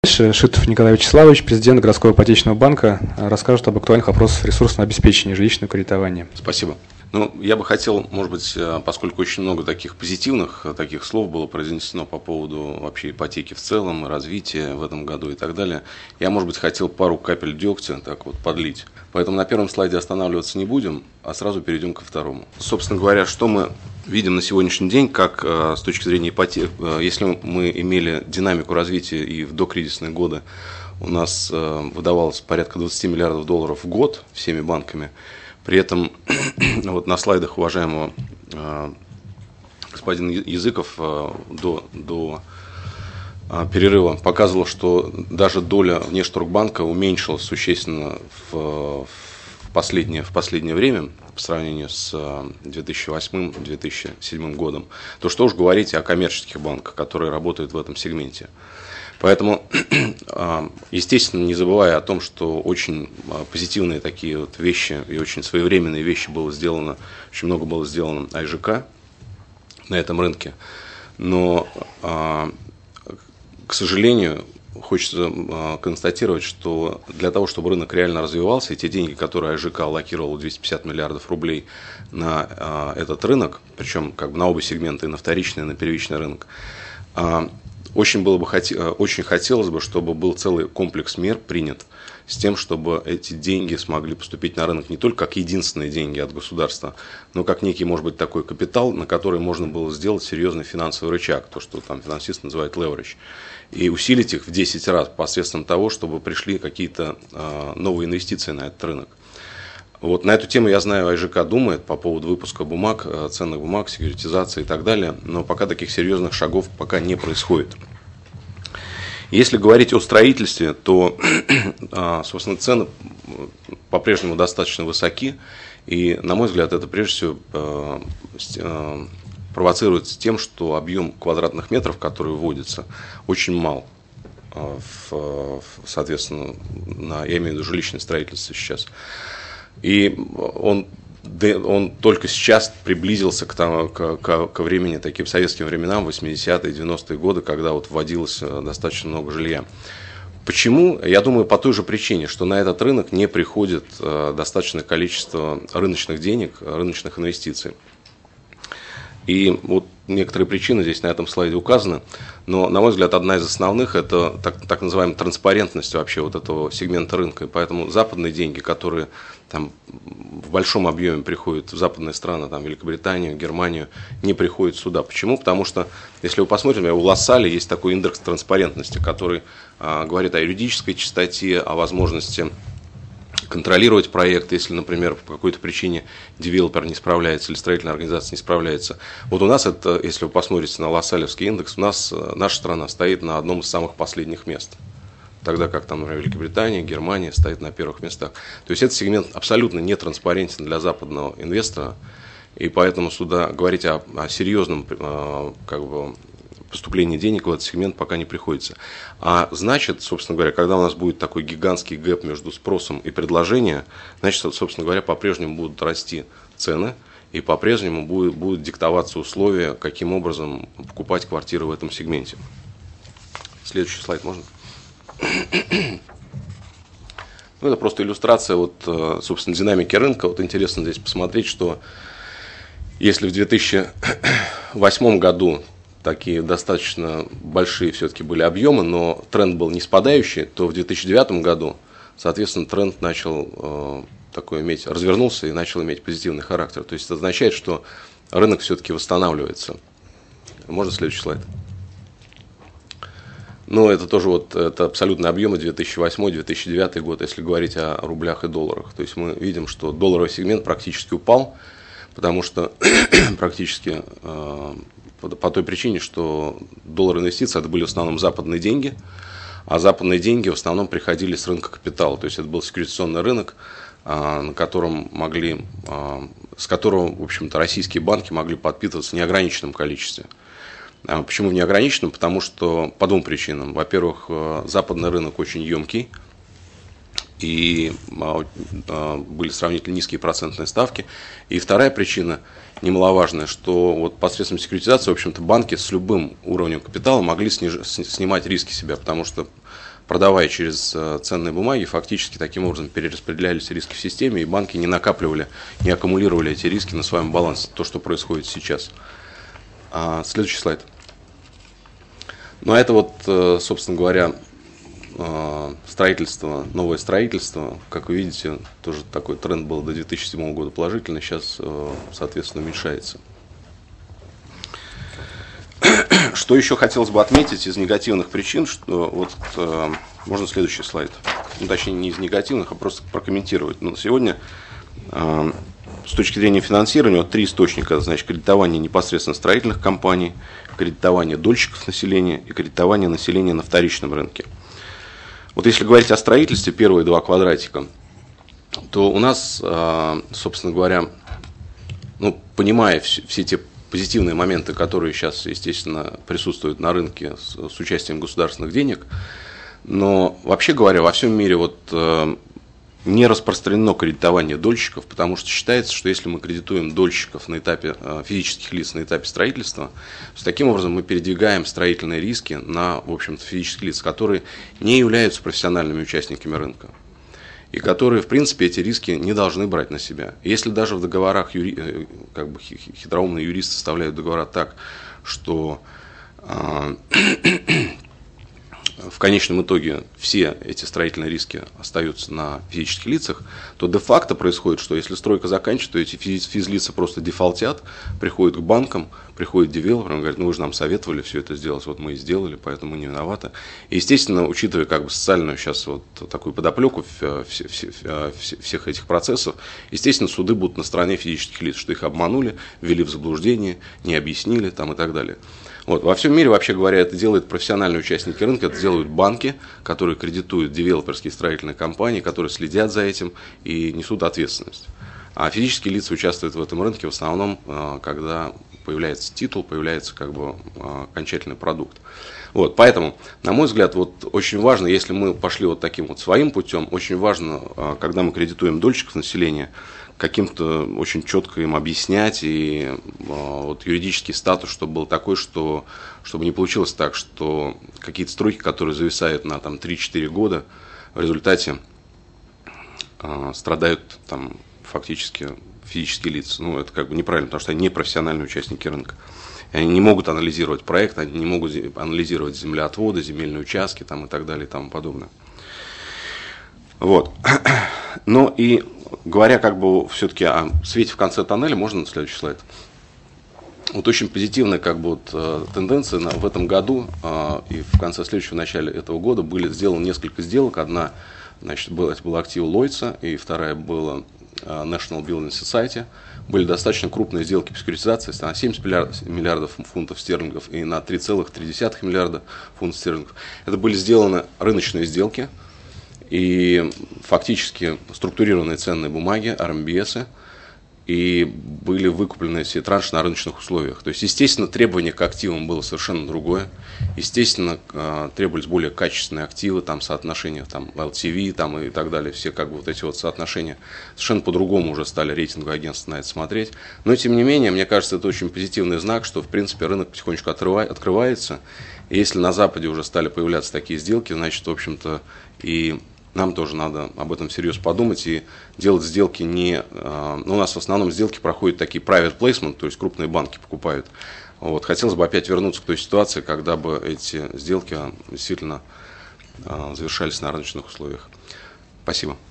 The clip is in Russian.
Шитов Николай Вячеславович, президент городского ипотечного банка, расскажет об актуальных вопросах ресурсного обеспечения жилищного кредитования. Спасибо. Я бы хотел, может быть, поскольку очень много таких позитивных таких слов было произнесено по поводу вообще ипотеки в целом, развития в этом году и так далее, я, может быть, хотел пару капель дегтя так вот подлить. Поэтому на первом слайде останавливаться не будем, а сразу перейдем ко второму. Собственно говоря, что мы видим на сегодняшний день, как с точки зрения ипотеки, если мы имели динамику развития и в докризисные годы у нас выдавалось порядка 20 миллиардов долларов в год всеми банками. При этом вот на слайдах уважаемого господина Языков до перерыва показывал, что даже доля Внешторгбанка уменьшилась существенно в последнее время по сравнению с 2008-2007 годом. То что уж говорить о коммерческих банках, которые работают в этом сегменте. Поэтому, естественно, не забывая о том, что очень позитивные такие вот вещи и очень своевременные вещи было сделано, очень много было сделано АИЖК на этом рынке. Но, к сожалению, хочется констатировать, что для того, чтобы рынок реально развивался, и те деньги, которые АИЖК аллокировал 250 миллиардов рублей на этот рынок, причем как бы на оба сегмента, и на вторичный, и на первичный рынок, очень хотелось бы, чтобы был целый комплекс мер принят с тем, чтобы эти деньги смогли поступить на рынок не только как единственные деньги от государства, но как некий, может быть, такой капитал, на который можно было сделать серьезный финансовый рычаг, то, что там финансисты называют leverage, и усилить их в 10 раз посредством того, чтобы пришли какие-то новые инвестиции на этот рынок. Вот на эту тему, я знаю, АИЖК думает по поводу выпуска бумаг, ценных бумаг, секьюритизации и так далее, но пока таких серьезных шагов пока не происходит. Если говорить о строительстве, то, собственно, цены по-прежнему достаточно высоки, и, на мой взгляд, это прежде всего провоцируется тем, что объем квадратных метров, который вводится, очень мал. Соответственно, я имею в виду жилищное строительство сейчас. И он только сейчас приблизился к времени, таким советским временам, 80-е, 90-е годы, когда вот вводилось достаточно много жилья. Почему? Я думаю, по той же причине, что на этот рынок не приходит достаточное количество рыночных денег, рыночных инвестиций. И вот некоторые причины здесь на этом слайде указаны, но, на мой взгляд, одна из основных – это так называемая транспарентность вообще вот этого сегмента рынка. И поэтому западные деньги, которые там в большом объеме приходят в западные страны, там, Великобританию, Германию, не приходят сюда. Почему? Потому что, если вы посмотрите, у Лассаля есть такой индекс транспарентности, который говорит о юридической чистоте, о возможности контролировать проект, если, например, по какой-то причине девелопер не справляется или строительная организация не справляется. Вот у нас это, если вы посмотрите на Лассалевский индекс, у нас наша страна стоит на одном из самых последних мест. Тогда как там, например, Великобритания, Германия стоит на первых местах. То есть этот сегмент абсолютно не транспарентен для западного инвестора, и поэтому сюда говорить о серьезном поступлении денег в этот сегмент пока не приходится. А значит, собственно говоря, когда у нас будет такой гигантский гэп между спросом и предложением, значит, собственно говоря, по-прежнему будут расти цены, и по-прежнему будут диктоваться условия, каким образом покупать квартиры в этом сегменте. Следующий слайд можно? Это просто иллюстрация собственно, динамики рынка. Вот интересно здесь посмотреть, что если в 2008 году такие достаточно большие все-таки были объемы, но тренд был не спадающий, то в 2009 году, соответственно, тренд начал развернулся и начал иметь позитивный характер. То есть это означает, что рынок все-таки восстанавливается. Можно следующий слайд? Но это тоже это абсолютные объемы 2008-2009 год, если говорить о рублях и долларах. То есть мы видим, что долларовый сегмент практически упал, потому что практически по той причине, что доллар инвестиций это были в основном западные деньги, а западные деньги в основном приходили с рынка капитала. То есть это был секьюритизационный рынок, с которого, в общем-то, российские банки могли подпитываться в неограниченном количестве. Почему в неограниченном? Потому что по двум причинам. Во-первых, западный рынок очень емкий, и были сравнительно низкие процентные ставки. И вторая причина, немаловажная, что посредством секьюритизации, в общем-то, банки с любым уровнем капитала могли снимать риски себя, потому что продавая через ценные бумаги, фактически таким образом перераспределялись риски в системе, и банки не накапливали, не аккумулировали эти риски на своем балансе, то, что происходит сейчас. Следующий слайд. Ну, это вот, собственно говоря, строительство, новое строительство. Как вы видите, тоже такой тренд был до 2007 года положительный, сейчас, соответственно, уменьшается. Что еще хотелось бы отметить из негативных причин, что вот можно следующий слайд, ну, точнее не из негативных, а просто прокомментировать. Но сегодня с точки зрения финансирования вот 3 источника, значит, кредитование непосредственно строительных компаний, кредитование дольщиков населения и кредитование населения на вторичном рынке. Вот если говорить о строительстве, первые 2 квадратика, то у нас, собственно говоря, ну, понимая все те позитивные моменты, которые сейчас, естественно, присутствуют на рынке с участием государственных денег, но вообще говоря, во всем мире вот не распространено кредитование дольщиков, потому что считается, что если мы кредитуем дольщиков на этапе физических лиц на этапе строительства, то таким образом мы передвигаем строительные риски на, в общем-то, физических лиц, которые не являются профессиональными участниками рынка и которые, в принципе, эти риски не должны брать на себя. Если даже в договорах как бы хитроумные юристы составляют договора так, что в конечном итоге все эти строительные риски остаются на физических лицах, то де-факто происходит, что если стройка заканчивается, то эти физлица просто дефолтят, приходят к банкам, приходят девелоперам, говорят, ну вы же нам советовали все это сделать, вот мы и сделали, поэтому мы не виноваты. И, естественно, учитывая как бы социальную сейчас вот такую подоплеку всех этих процессов, естественно, суды будут на стороне физических лиц, что их обманули, ввели в заблуждение, не объяснили там, и так далее. Вот. Во всем мире, вообще говоря, это делают профессиональные участники рынка, это делают банки, которые кредитуют девелоперские строительные компании, которые следят за этим и несут ответственность. А физические лица участвуют в этом рынке в основном, когда появляется титул, появляется как бы окончательный продукт. Вот, поэтому, на мой взгляд, вот очень важно, если мы пошли вот таким вот своим путем, очень важно, когда мы кредитуем дольщиков населения, каким-то очень четко им объяснять, и вот юридический статус, чтобы был такой, чтобы не получилось так, что какие-то стройки, которые зависают на там, 3-4 года, в результате страдают там, фактически физические лица. Ну, это как бы неправильно, потому что они не профессиональные участники рынка. И они не могут анализировать проект, они не могут анализировать землеотводы, земельные участки там, и так далее и тому подобное. Вот. Ну и говоря как бы все-таки о свете в конце тоннеля, можно на следующий слайд? Вот очень позитивная как бы вот тенденция в этом году и в конце следующего, в начале этого года были сделаны несколько сделок. Одна, значит, это была актива Lloyds, и вторая была National Building Society. Были достаточно крупные сделки по секьюритизации на 70 миллиардов фунтов стерлингов и на 3,3 миллиарда фунтов стерлингов. Это были сделаны рыночные сделки и фактически структурированные ценные бумаги, RMBS, и были выкуплены все транши на рыночных условиях. То есть, естественно, требование к активам было совершенно другое. Естественно, требовались более качественные активы, там соотношения там, LTV там, и так далее. Все как бы вот эти вот соотношения совершенно по-другому уже стали рейтинговые агентства на это смотреть. Но, тем не менее, мне кажется, это очень позитивный знак, что, в принципе, рынок потихонечку открывается. И если на Западе уже стали появляться такие сделки, значит, в общем-то, и нам тоже надо об этом всерьез подумать и делать сделки не... Ну, у нас в основном сделки проходят такие private placement, то есть крупные банки покупают. Вот. Хотелось бы опять вернуться к той ситуации, когда бы эти сделки действительно завершались на рыночных условиях. Спасибо.